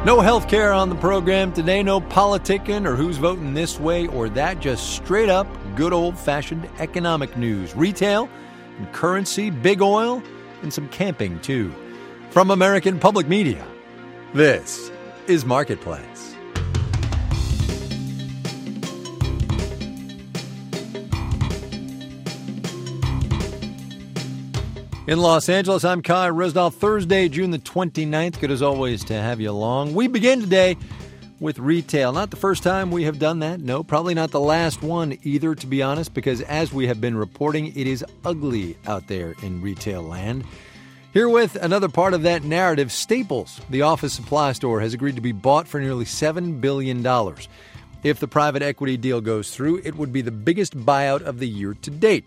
No health care on the program today, no politicking or who's voting this way or that, just straight up good old-fashioned economic news. Retail and currency, big oil, and some camping, too. From American Public Media, this is Marketplace. In Los Angeles, I'm Kai Resdahl. Thursday, June the 29th. Good as always to have you along. We begin today with retail. Not the first time we have done that. No, probably not the last one either, to be honest, because as we have been reporting, it is ugly out there in retail land. Here with another part of that narrative, Staples, the office supply store, has agreed to be bought for nearly $7 billion. If the private equity deal goes through, it would be the biggest buyout of the year to date.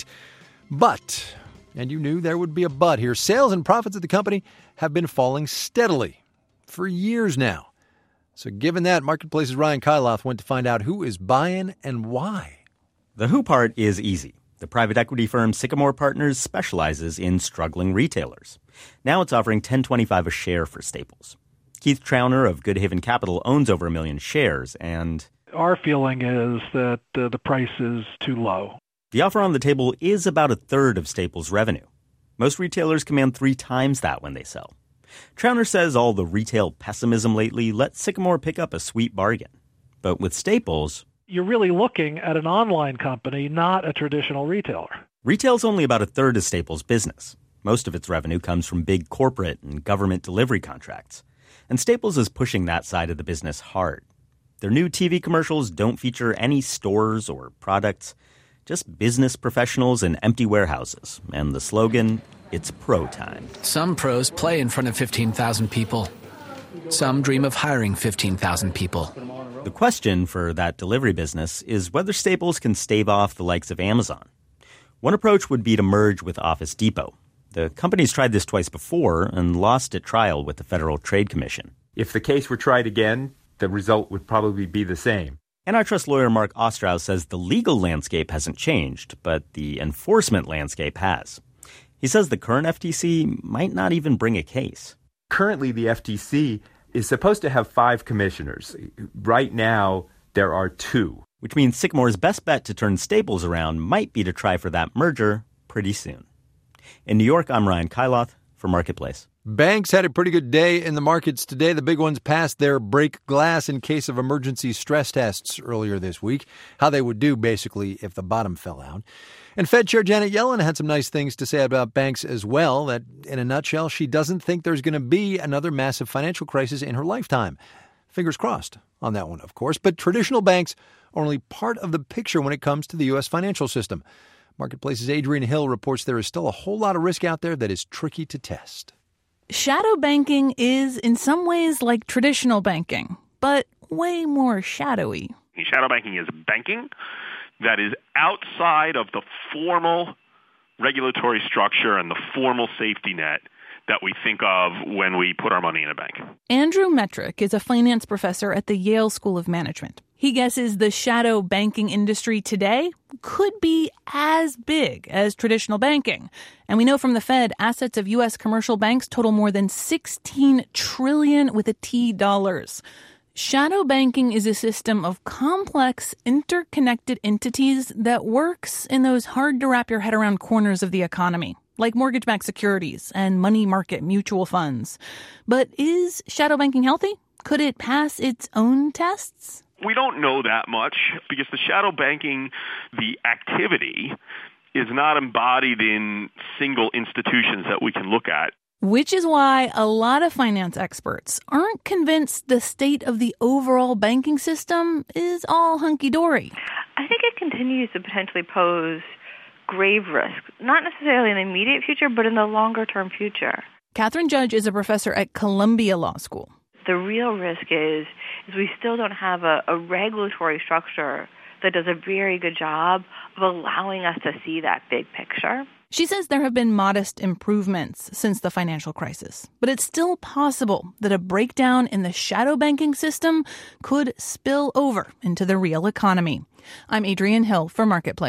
But, and you knew there would be a but here, sales and profits of the company have been falling steadily for years now. So given that, Marketplace's Ryan Kailath went to find out who is buying and why. The who part is easy. The private equity firm Sycamore Partners specializes in struggling retailers. Now it's offering $10.25 a share for Staples. Keith Trauner of Good Haven Capital owns over 1 million shares, and our feeling is that the price is too low. The offer on the table is about a third of Staples' revenue. Most retailers command 3 times that when they sell. Trauner says all the retail pessimism lately let Sycamore pick up a sweet bargain. But with Staples, you're really looking at an online company, not a traditional retailer. Retail's only about a third of Staples' business. Most of its revenue comes from big corporate and government delivery contracts. And Staples is pushing that side of the business hard. Their new TV commercials don't feature any stores or products, just business professionals in empty warehouses. And the slogan, it's pro time. Some pros play in front of 15,000 people. Some dream of hiring 15,000 people. The question for that delivery business is whether Staples can stave off the likes of Amazon. One approach would be to merge with Office Depot. The company's tried this twice before and lost at trial with the Federal Trade Commission. If the case were tried again, the result would probably be the same. Antitrust lawyer Mark Ostrow says the legal landscape hasn't changed, but the enforcement landscape has. He says the current FTC might not even bring a case. Currently, the FTC is supposed to have 5 commissioners. Right now, there are 2. Which means Sycamore's best bet to turn Staples around might be to try for that merger pretty soon. In New York, I'm Ryan Kailath for Marketplace. Banks had a pretty good day in the markets today. The big ones passed their break glass in case of emergency stress tests earlier this week, how they would do basically if the bottom fell out. And Fed Chair Janet Yellen had some nice things to say about banks as well, that in a nutshell, she doesn't think there's going to be another massive financial crisis in her lifetime. Fingers crossed on that one, of course. But traditional banks are only part of the picture when it comes to the U.S. financial system. Marketplace's Adrian Hill reports there is still a whole lot of risk out there that is tricky to test. Shadow banking is in some ways like traditional banking, but way more shadowy. Shadow banking is banking that is outside of the formal regulatory structure and the formal safety net that we think of when we put our money in a bank. Andrew Metrick is a finance professor at the Yale School of Management. He guesses the shadow banking industry today could be as big as traditional banking. And we know from the Fed, assets of U.S. commercial banks total more than $16 trillion with a T dollars. Shadow banking is a system of complex, interconnected entities that works in those hard-to-wrap-your-head-around corners of the economy, like mortgage-backed securities and money market mutual funds. But is shadow banking healthy? Could it pass its own tests? We don't know that much because the shadow banking, the activity, is not embodied in single institutions that we can look at. Which is why a lot of finance experts aren't convinced the state of the overall banking system is all hunky-dory. I think it continues to potentially pose grave risk, not necessarily in the immediate future, but in the longer-term future. Catherine Judge is a professor at Columbia Law School. The real risk is we still don't have a regulatory structure that does a very good job of allowing us to see that big picture. She says there have been modest improvements since the financial crisis, but it's still possible that a breakdown in the shadow banking system could spill over into the real economy. I'm Adrian Hill for Marketplace.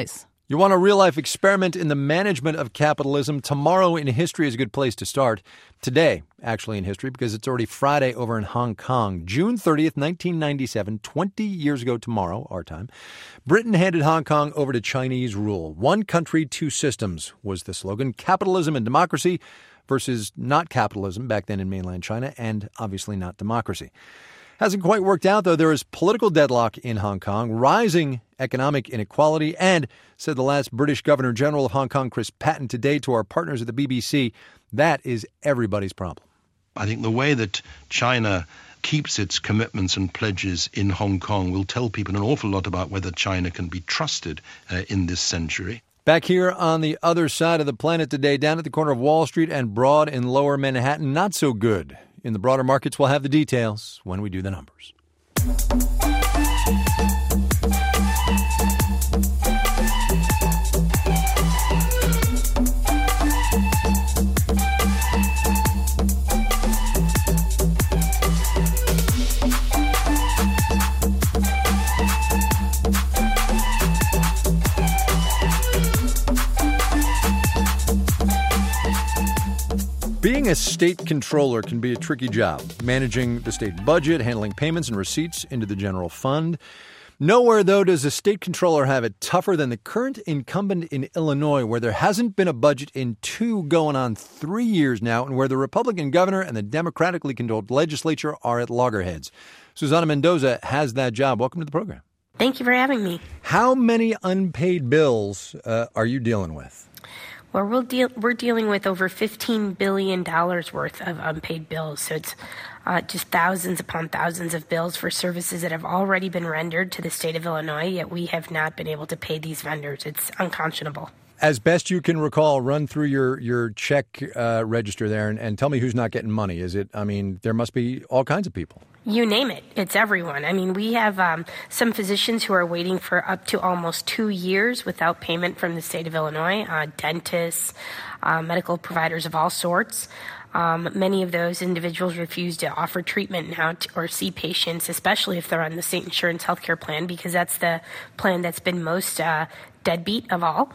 You want a real-life experiment in the management of capitalism? Tomorrow in history is a good place to start. Today, actually, in history, because it's already Friday over in Hong Kong. June 30th, 1997, 20 years ago tomorrow, our time, Britain handed Hong Kong over to Chinese rule. One country, two systems was the slogan. Capitalism and democracy versus not capitalism back then in mainland China, and obviously not democracy. Hasn't quite worked out, though. There is political deadlock in Hong Kong, rising economic inequality, and, said the last British Governor General of Hong Kong, Chris Patten, today to our partners at the BBC, that is everybody's problem. I think the way that China keeps its commitments and pledges in Hong Kong will tell people an awful lot about whether China can be trusted in this century. Back here on the other side of the planet today, down at the corner of Wall Street and Broad in Lower Manhattan, not so good. In the broader markets, we'll have the details when we do the numbers. Being a state controller can be a tricky job, managing the state budget, handling payments and receipts into the general fund. Nowhere, though, does a state controller have it tougher than the current incumbent in Illinois, where there hasn't been a budget in 2 going on 3 years now, and where the Republican governor and the democratically controlled legislature are at loggerheads. Susana Mendoza has that job. Welcome to the program. Thank you for having me. How many unpaid bills are you dealing with? Well, we're dealing with over $15 billion worth of unpaid bills. So it's just thousands upon thousands of bills for services that have already been rendered to the state of Illinois, yet we have not been able to pay these vendors. It's unconscionable. As best you can recall, run through your check register there and tell me who's not getting money. There must be all kinds of people. You name it. It's everyone. We have some physicians who are waiting for up to almost 2 years without payment from the state of Illinois, dentists, medical providers of all sorts. Many of those individuals refuse to offer treatment now or see patients, especially if they're on the state insurance healthcare plan, because that's the plan that's been most deadbeat of all.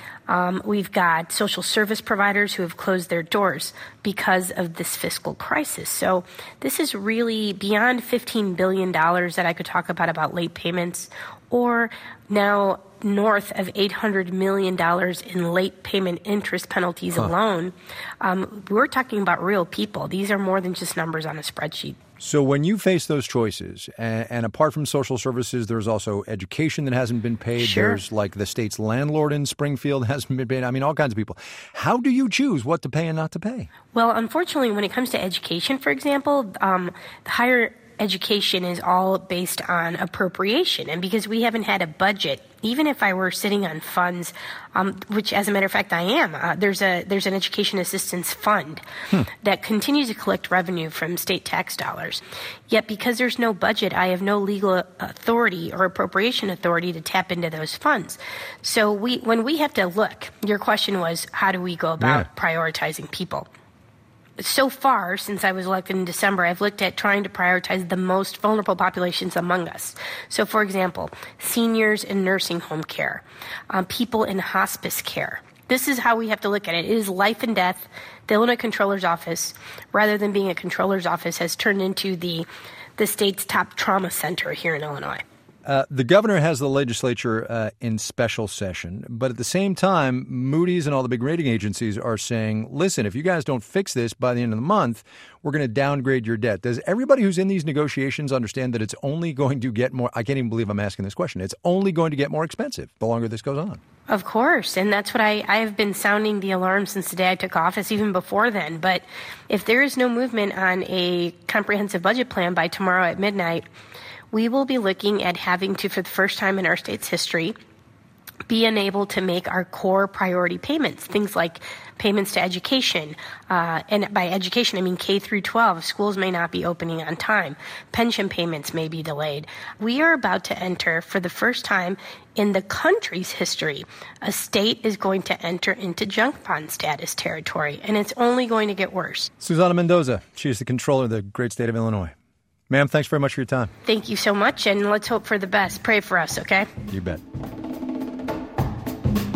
We've got social service providers who have closed their doors because of this fiscal crisis. So this is really beyond $15 billion that I could talk about late payments, or now north of $800 million in late payment interest penalties alone. We're talking about real people. These are more than just numbers on a spreadsheet. So when you face those choices, and apart from social services, there's also education that hasn't been paid. Sure. There's like the state's landlord in Springfield hasn't been paid. All kinds of people. How do you choose what to pay and not to pay? Well, unfortunately, when it comes to education, for example, the higher education is all based on appropriation. And because we haven't had a budget, even if I were sitting on funds, which as a matter of fact I am, there's an education assistance fund that continues to collect revenue from state tax dollars. Yet because there's no budget, I have no legal authority or appropriation authority to tap into those funds. So when we have to look, your question was, how do we go about prioritizing people? So far, since I was elected in December, I've looked at trying to prioritize the most vulnerable populations among us. So, for example, seniors in nursing home care, people in hospice care. This is how we have to look at it. It is life and death. The Illinois Comptroller's Office, rather than being a Comptroller's Office, has turned into the state's top trauma center here in Illinois. The governor has the legislature in special session, but at the same time, Moody's and all the big rating agencies are saying, listen, if you guys don't fix this by the end of the month, we're going to downgrade your debt. Does everybody who's in these negotiations understand that it's only going to get more? I can't even believe I'm asking this question. It's only going to get more expensive the longer this goes on. Of course, and that's what I have been sounding the alarm since the day I took office, even before then. But if there is no movement on a comprehensive budget plan by tomorrow at midnight, we will be looking at having to, for the first time in our state's history, be unable to make our core priority payments, things like payments to education. And by education, I mean K through 12. Schools may not be opening on time. Pension payments may be delayed. We are about to enter, for the first time in the country's history, a state is going to enter into junk bond status territory, and it's only going to get worse. Susana Mendoza, she is the controller of the great state of Illinois. Ma'am, thanks very much for your time. Thank you so much, and let's hope for the best. Pray for us, okay? You bet.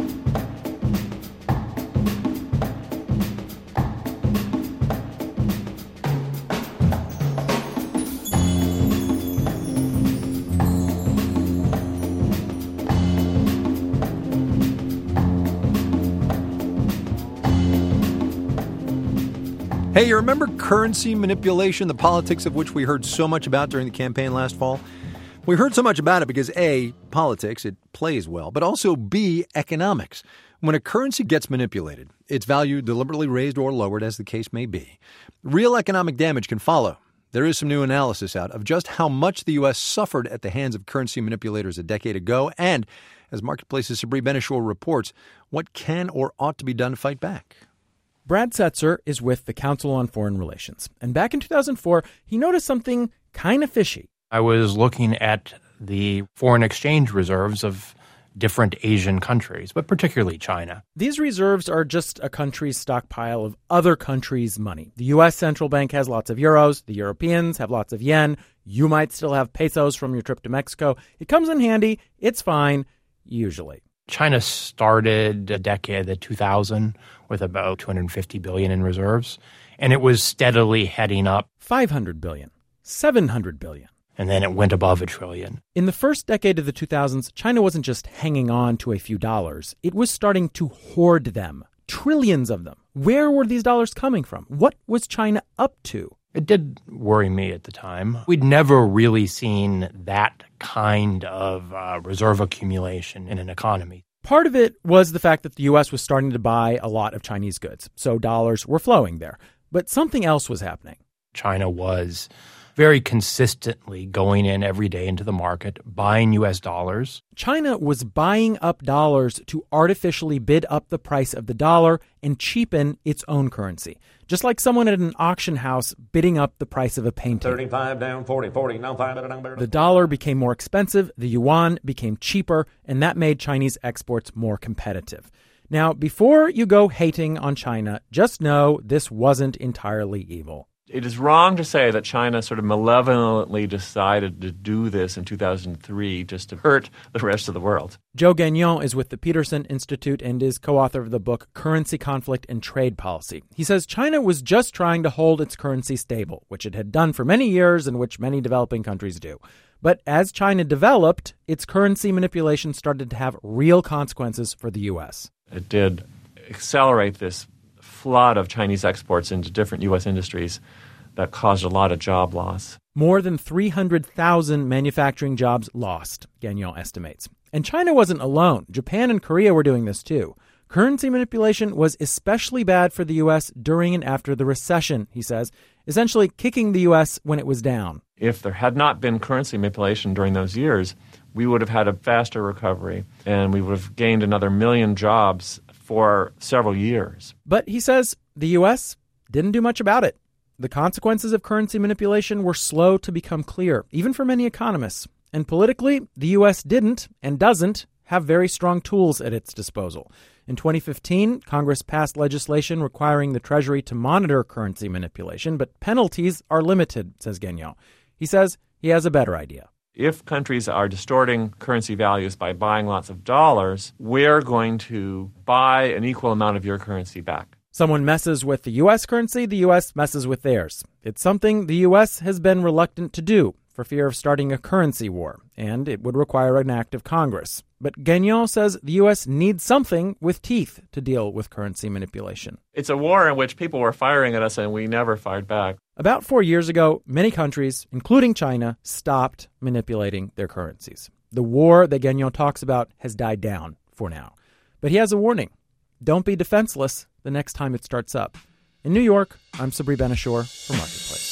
Hey, you remember currency manipulation, the politics of which we heard so much about during the campaign last fall? We heard so much about it because A, politics, it plays well, but also B, economics. When a currency gets manipulated, its value deliberately raised or lowered as the case may be, real economic damage can follow. There is some new analysis out of just how much the U.S. suffered at the hands of currency manipulators a decade ago, and, as Marketplace's Sabri Ben-Achour reports, what can or ought to be done to fight back. Brad Setzer is with the Council on Foreign Relations, and back in 2004, he noticed something kind of fishy. I was looking at the foreign exchange reserves of different Asian countries, but particularly China. These reserves are just a country's stockpile of other countries' money. The U.S. central bank has lots of euros. The Europeans have lots of yen. You might still have pesos from your trip to Mexico. It comes in handy. It's fine, usually. China started a decade at 2000 with about $250 billion in reserves, and it was steadily heading up. $500 billion, $700 billion. And then it went above $1 trillion. In the first decade of the 2000s, China wasn't just hanging on to a few dollars. It was starting to hoard them, trillions of them. Where were these dollars coming from? What was China up to? It did worry me at the time. We'd never really seen that kind of reserve accumulation in an economy. Part of it was the fact that the U.S. was starting to buy a lot of Chinese goods, so dollars were flowing there. But something else was happening. China was very consistently going in every day into the market, buying U.S. dollars. China was buying up dollars to artificially bid up the price of the dollar and cheapen its own currency. Just like someone at an auction house bidding up the price of a painting. 35 down, 40, 40, no, 5 down. The dollar became more expensive, the yuan became cheaper, and that made Chinese exports more competitive. Now, before you go hating on China, just know this wasn't entirely evil. It is wrong to say that China sort of malevolently decided to do this in 2003 just to hurt the rest of the world. Joe Gagnon is with the Peterson Institute and is co-author of the book Currency Conflict and Trade Policy. He says China was just trying to hold its currency stable, which it had done for many years and which many developing countries do. But as China developed, its currency manipulation started to have real consequences for the U.S. It did accelerate this flood of Chinese exports into different U.S. industries that caused a lot of job loss. More than 300,000 manufacturing jobs lost, Gagnon estimates. And China wasn't alone. Japan and Korea were doing this too. Currency manipulation was especially bad for the U.S. during and after the recession, he says, essentially kicking the U.S. when it was down. If there had not been currency manipulation during those years, we would have had a faster recovery, and we would have gained another 1 million jobs for several years. But he says the U.S. didn't do much about it. The consequences of currency manipulation were slow to become clear, even for many economists. And politically, the U.S. didn't and doesn't have very strong tools at its disposal. In 2015, Congress passed legislation requiring the Treasury to monitor currency manipulation, but penalties are limited, says Gagnon. He says he has a better idea. If countries are distorting currency values by buying lots of dollars, we're going to buy an equal amount of your currency back. Someone messes with the U.S. currency, the U.S. messes with theirs. It's something the U.S. has been reluctant to do for fear of starting a currency war, and it would require an act of Congress. But Gagnon says the U.S. needs something with teeth to deal with currency manipulation. It's a war in which people were firing at us and we never fired back. About 4 years ago, many countries, including China, stopped manipulating their currencies. The war that Gagnon talks about has died down for now. But he has a warning. Don't be defenseless the next time it starts up. In New York, I'm Sabri Ben-Achour for Marketplace.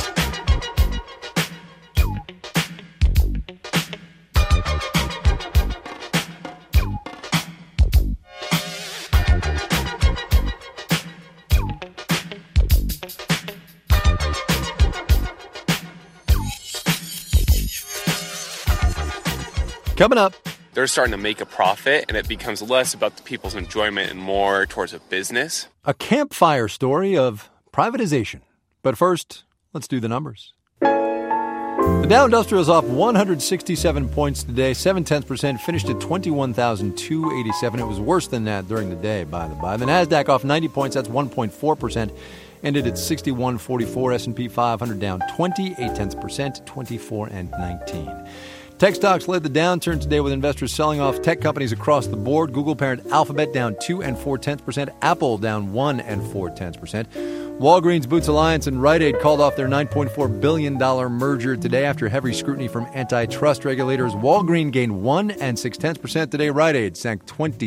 Coming up, they're starting to make a profit, and it becomes less about the people's enjoyment and more towards a business. A campfire story of privatization. But first, let's do the numbers. The Dow Industrial is off 167 points today, 0.7%, finished at 21,287. It was worse than that during the day, by the by. The Nasdaq off 90 points, that's 1.4%, ended at 61.44. S&P 500 down 0.28%, 24.19. Tech stocks led the downturn today with investors selling off tech companies across the board. Google parent Alphabet down 2 4/10%. Apple down 1 4/10%. Walgreens, Boots Alliance, and Rite Aid called off their $9.4 billion merger today after heavy scrutiny from antitrust regulators. Walgreens gained 1 6/10% today. Rite Aid sank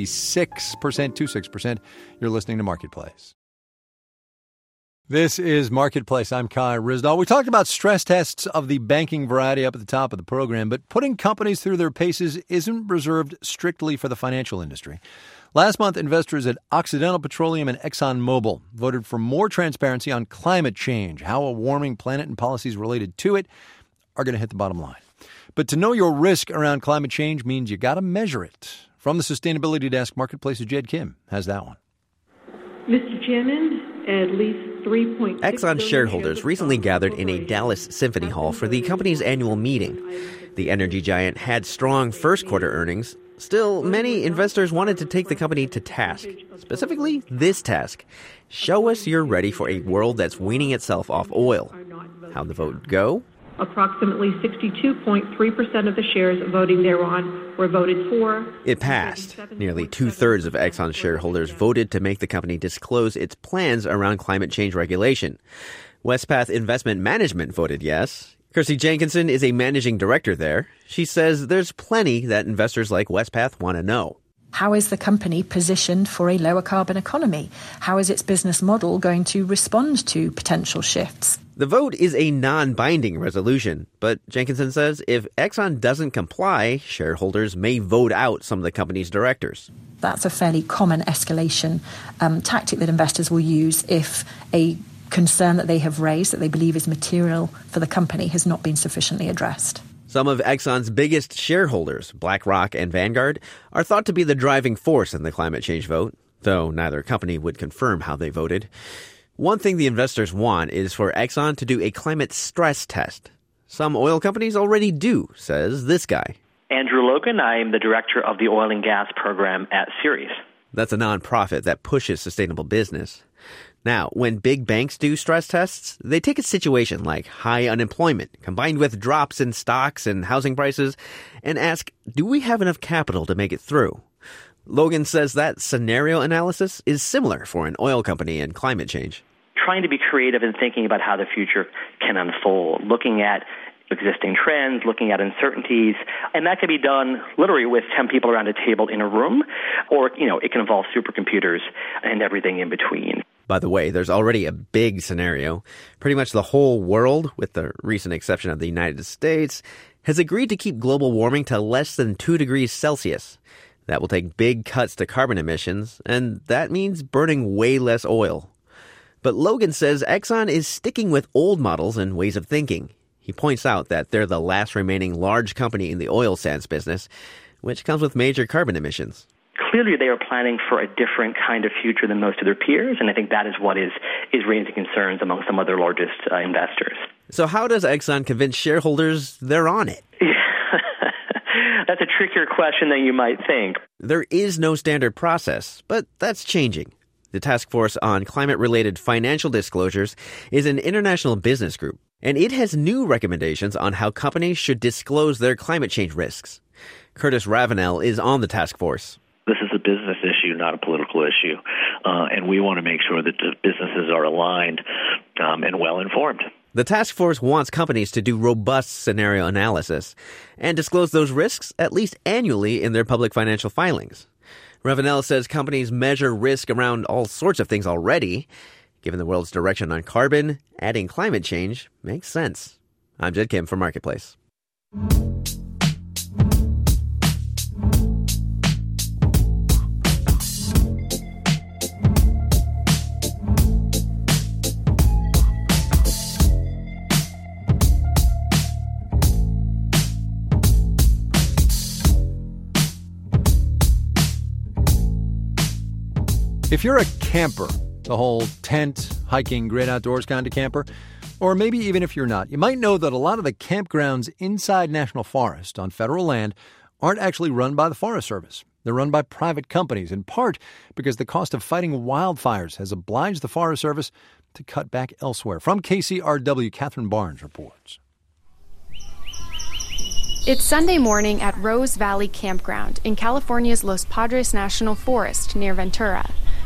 26%. You're listening to Marketplace. This is Marketplace. I'm Kai Ryssdal. We talked about stress tests of the banking variety up at the top of the program, but putting companies through their paces isn't reserved strictly for the financial industry. Last month, investors at Occidental Petroleum and ExxonMobil voted for more transparency on climate change, how a warming planet and policies related to it are going to hit the bottom line. But to know your risk around climate change means you got to measure it. From the Sustainability Desk, Marketplace's Jed Kim has that one. Mr. Chairman, at least 3.6 Exxon shareholders recently gathered in a Dallas Symphony Hall for the company's annual meeting. The energy giant had strong first-quarter earnings. Still, many investors wanted to take the company to task. Specifically, this task. Show us you're ready for a world that's weaning itself off oil. How'd the vote go? Approximately 62.3% of the shares voting thereon were voted for. It passed. Nearly two-thirds of Exxon shareholders voted to make the company disclose its plans around climate change regulation. Westpath Investment Management voted yes. Kirsty Jenkinson is a managing director there. She says there's plenty that investors like Westpath want to know. How is the company positioned for a lower carbon economy? How is its business model going to respond to potential shifts? The vote is a non-binding resolution, but Jenkinson says if Exxon doesn't comply, shareholders may vote out some of the company's directors. That's a fairly common escalation tactic that investors will use if a concern that they have raised, that they believe is material for the company, has not been sufficiently addressed. Some of Exxon's biggest shareholders, BlackRock and Vanguard, are thought to be the driving force in the climate change vote, though neither company would confirm how they voted. One thing the investors want is for Exxon to do a climate stress test. Some oil companies already do, says this guy. Andrew Logan. I am the director of the oil and gas program at Ceres. That's a nonprofit that pushes sustainable business. Now, when big banks do stress tests, they take a situation like high unemployment combined with drops in stocks and housing prices and ask, do we have enough capital to make it through? Logan says that scenario analysis is similar for an oil company and climate change. Trying to be creative and thinking about how the future can unfold, looking at existing trends, looking at uncertainties, and that can be done literally with 10 people around a table in a room, or, it can involve supercomputers and everything in between. By the way, there's already a big scenario. Pretty much the whole world, with the recent exception of the United States, has agreed to keep global warming to less than 2 degrees Celsius. That will take big cuts to carbon emissions, and that means burning way less oil. But Logan says Exxon is sticking with old models and ways of thinking. He points out that they're the last remaining large company in the oil sands business, which comes with major carbon emissions. Clearly, they are planning for a different kind of future than most of their peers, and I think that is what is raising concerns among some of their largest investors. So how does Exxon convince shareholders they're on it? That's a trickier question than you might think. There is no standard process, but that's changing. The Task Force on Climate-Related Financial Disclosures is an international business group, and it has new recommendations on how companies should disclose their climate change risks. Curtis Ravenel is on the task force. This is a business issue, not a political issue, and we want to make sure that the businesses are aligned and well-informed. The task force wants companies to do robust scenario analysis and disclose those risks at least annually in their public financial filings. Ravenel says companies measure risk around all sorts of things already. Given the world's direction on carbon, adding climate change makes sense. I'm Jed Kim for Marketplace. If you're a camper, the whole tent, hiking, great outdoors kind of camper, or maybe even if you're not, you might know that a lot of the campgrounds inside National Forest on federal land aren't actually run by the Forest Service. They're run by private companies, in part because the cost of fighting wildfires has obliged the Forest Service to cut back elsewhere. From KCRW, Catherine Barnes reports. It's Sunday morning at Rose Valley Campground in California's Los Padres National Forest near Ventura.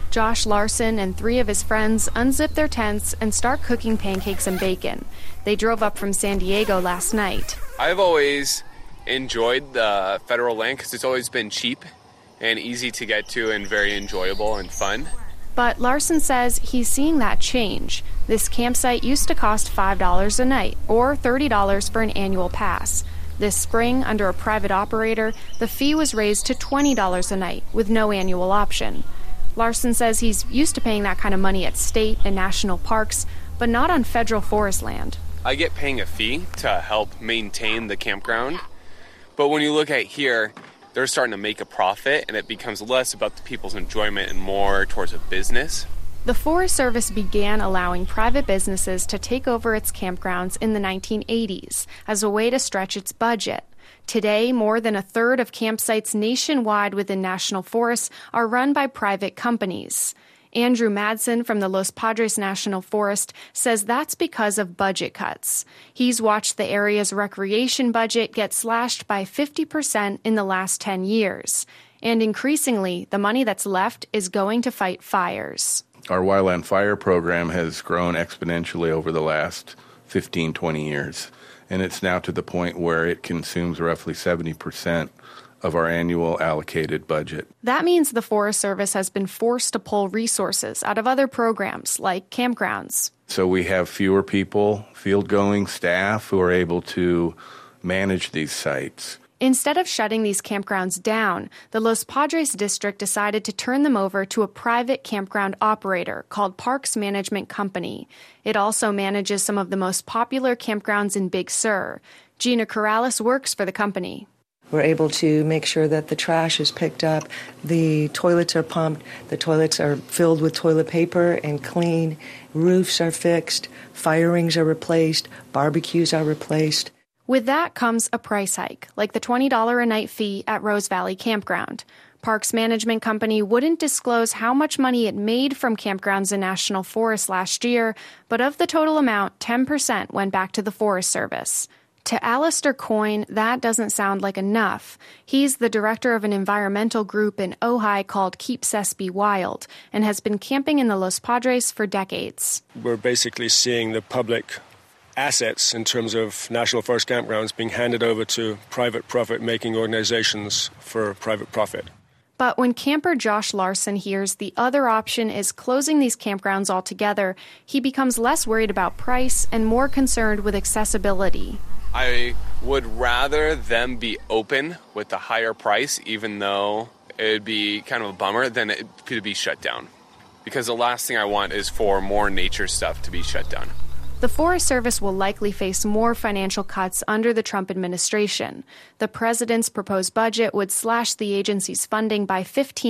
Josh Larson and 3 of his friends unzip their tents and start cooking pancakes and bacon. They drove up from San Diego last night. I've always enjoyed the federal land because it's always been cheap and easy to get to and very enjoyable and fun. But Larson says he's seeing that change. This campsite used to cost $5 a night, or $30 for an annual pass. This spring, under a private operator, the fee was raised to $20 a night, with no annual option. Larson says he's used to paying that kind of money at state and national parks, but not on federal forest land. I get paying a fee to help maintain the campground, but when you look at here, they're starting to make a profit, and it becomes less about the people's enjoyment and more towards a business. The Forest Service began allowing private businesses to take over its campgrounds in the 1980s as a way to stretch its budget. Today, more than a third of campsites nationwide within national forests are run by private companies. Andrew Madsen from the Los Padres National Forest says that's because of budget cuts. He's watched the area's recreation budget get slashed by 50% in the last 10 years. And increasingly, the money that's left is going to fight fires. Our wildland fire program has grown exponentially over the last 15, 20 years. And it's now to the point where it consumes roughly 70% of our annual allocated budget. That means the Forest Service has been forced to pull resources out of other programs like campgrounds. So we have fewer people, field-going staff who are able to manage these sites. Instead of shutting these campgrounds down, the Los Padres district decided to turn them over to a private campground operator called Parks Management Company. It also manages some of the most popular campgrounds in Big Sur. Gina Corrales works for the company. We're able to make sure that the trash is picked up, the toilets are pumped, the toilets are filled with toilet paper and clean, roofs are fixed, fire rings are replaced, barbecues are replaced. With that comes a price hike, like the $20 a night fee at Rose Valley Campground. Parks Management Company wouldn't disclose how much money it made from campgrounds in national forests last year, but of the total amount, 10% went back to the Forest Service. To Alistair Coyne, that doesn't sound like enough. He's the director of an environmental group in Ojai called Keep Sespe Wild and has been camping in the Los Padres for decades. We're basically seeing the public assets in terms of national forest campgrounds being handed over to private profit-making organizations for private profit. But when camper Josh Larson hears the other option is closing these campgrounds altogether, he becomes less worried about price and more concerned with accessibility. I would rather them be open with a higher price, even though it would be kind of a bummer, than it could be shut down. Because the last thing I want is for more nature stuff to be shut down. The Forest Service will likely face more financial cuts under the Trump administration. The president's proposed budget would slash the agency's funding by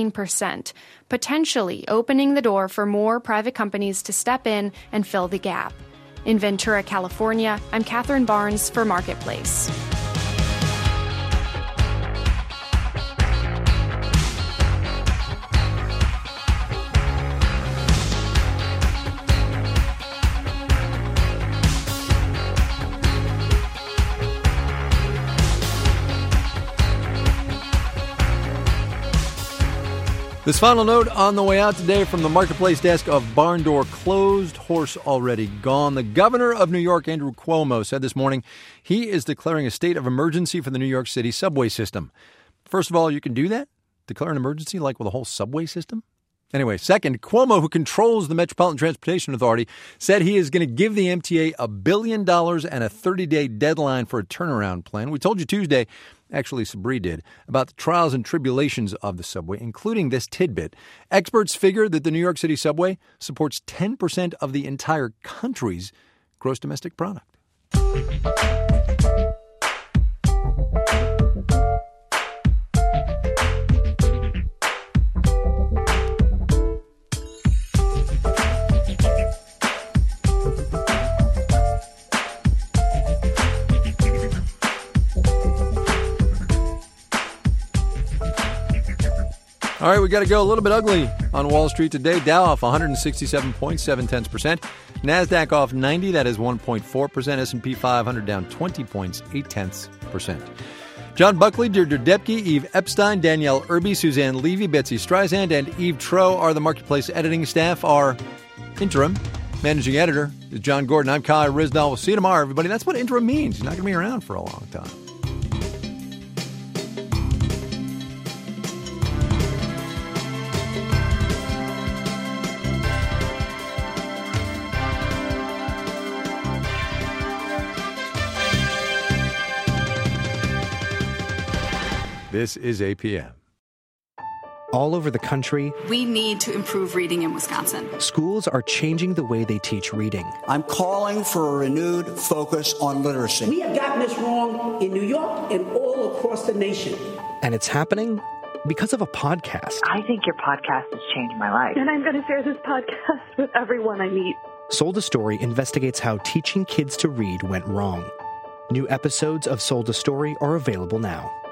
15%, potentially opening the door for more private companies to step in and fill the gap. In Ventura, California, I'm Catherine Barnes for Marketplace. This final note on the way out today from the Marketplace desk of Barn Door Closed, Horse Already Gone. The governor of New York, Andrew Cuomo, said this morning he is declaring a state of emergency for the New York City subway system. First of all, you can do that? Declare an emergency like with the whole subway system? Anyway, second, Cuomo, who controls the Metropolitan Transportation Authority, said he is going to give the MTA $1 billion and a 30-day deadline for a turnaround plan. We told you Tuesday, actually Sabri did, about the trials and tribulations of the subway, including this tidbit. Experts figure that the New York City subway supports 10% of the entire country's gross domestic product. All right, we got to go a little bit ugly on Wall Street today. Dow off 167.7%. NASDAQ off 90, that is 1.4%. S&P 500 down 20 points, 0.8%. John Buckley, Deirdre Depke, Eve Epstein, Danielle Irby, Suzanne Levy, Betsy Streisand, and Eve Troe are the Marketplace editing staff. Our interim managing editor is John Gordon. I'm Kai Ryssdal. We'll see you tomorrow, everybody. That's what interim means. He's not going to be around for a long time. This is APM. All over the country, we need to improve reading in Wisconsin. Schools are changing the way they teach reading. I'm calling for a renewed focus on literacy. We have gotten this wrong in New York and all across the nation. And it's happening because of a podcast. I think your podcast has changed my life. And I'm going to share this podcast with everyone I meet. Sold a Story investigates how teaching kids to read went wrong. New episodes of Sold a Story are available now.